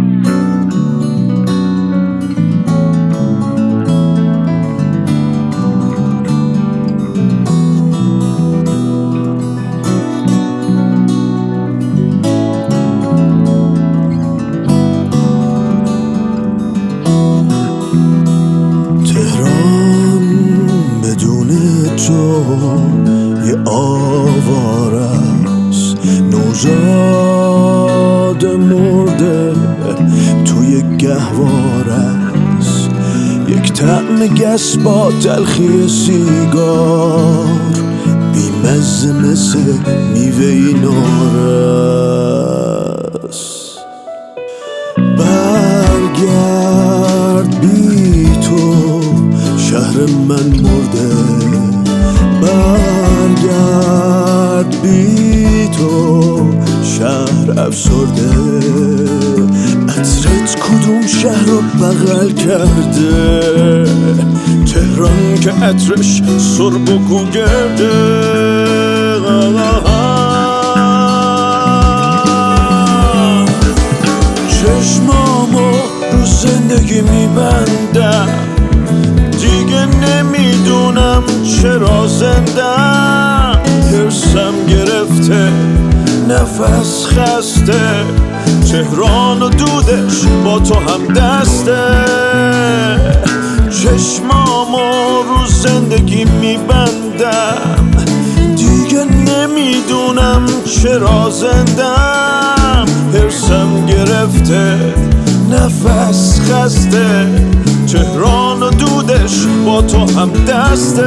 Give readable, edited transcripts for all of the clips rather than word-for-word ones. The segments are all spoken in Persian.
یه آواره است، نوزاد مرده توی گهواره است، یک طعم گس با تلخی سیگار، بیمزه مثل میوه‌ی نارس. برگرد بی تو شهر من مرده، برگرد بی تو شهر افسرده. عطرت کدوم شهر رو بغل کرده؟ تهران که عطرش سرب و گوگرده. چشمامو رو زندگی میبندم، دیگه نمیدونم چرا زندم. حرسم گرفته، نفس خسته، تهران و دودش با تو هم دسته. چشمامو رو زندگی میبندم، دیگه نمیدونم چرا زندم. حرسم گرفته، نفس خسته، تهران و دودش با تو هم دسته.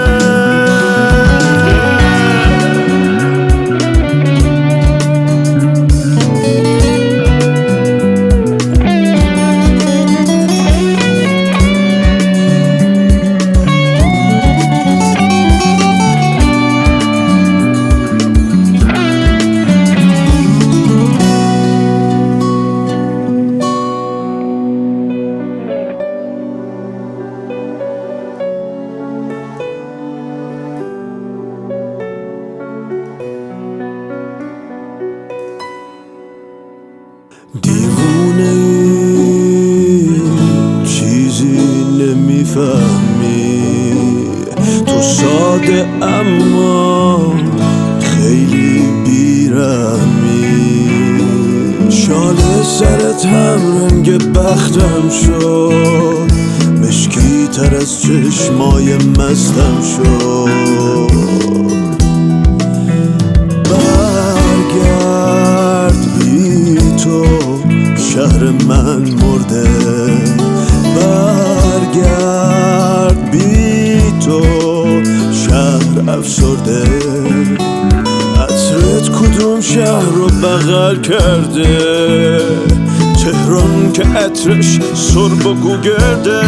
دیوونه ای چیزی نمیفهمی، تو ساده اما خیلی بیرحمی. شال سرت هم رنگ بختم شد، مشکی تر از چشمای مستم شد. شهر من مرده، برگرد بی تو شهر افسرده. عطرت کدوم شهر رو بغل کرده؟ تهران که عطرش سرب و گوگرده.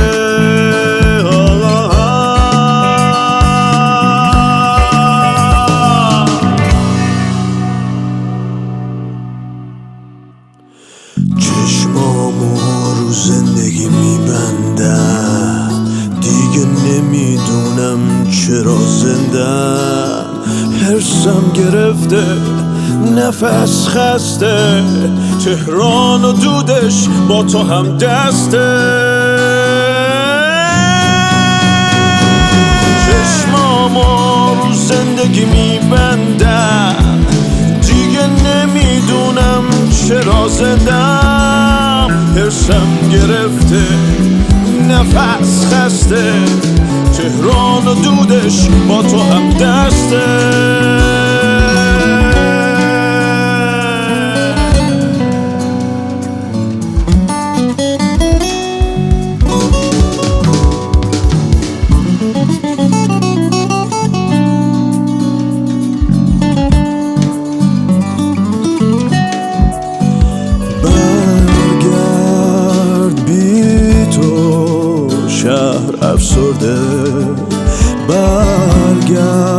چشمامو رو زندگی میبندم، دیگه نمیدونم چرا زندم. حرسم گرفته، نفس خسته، تهران و دودش با تو هم دسته. چشمامو رو زندگی میبندم، دیگه نمیدونم چرا زندم. حرسم گرفته، نفس خسته، تهران و دودش با تو هم دسته. شهر افسرده، برگرد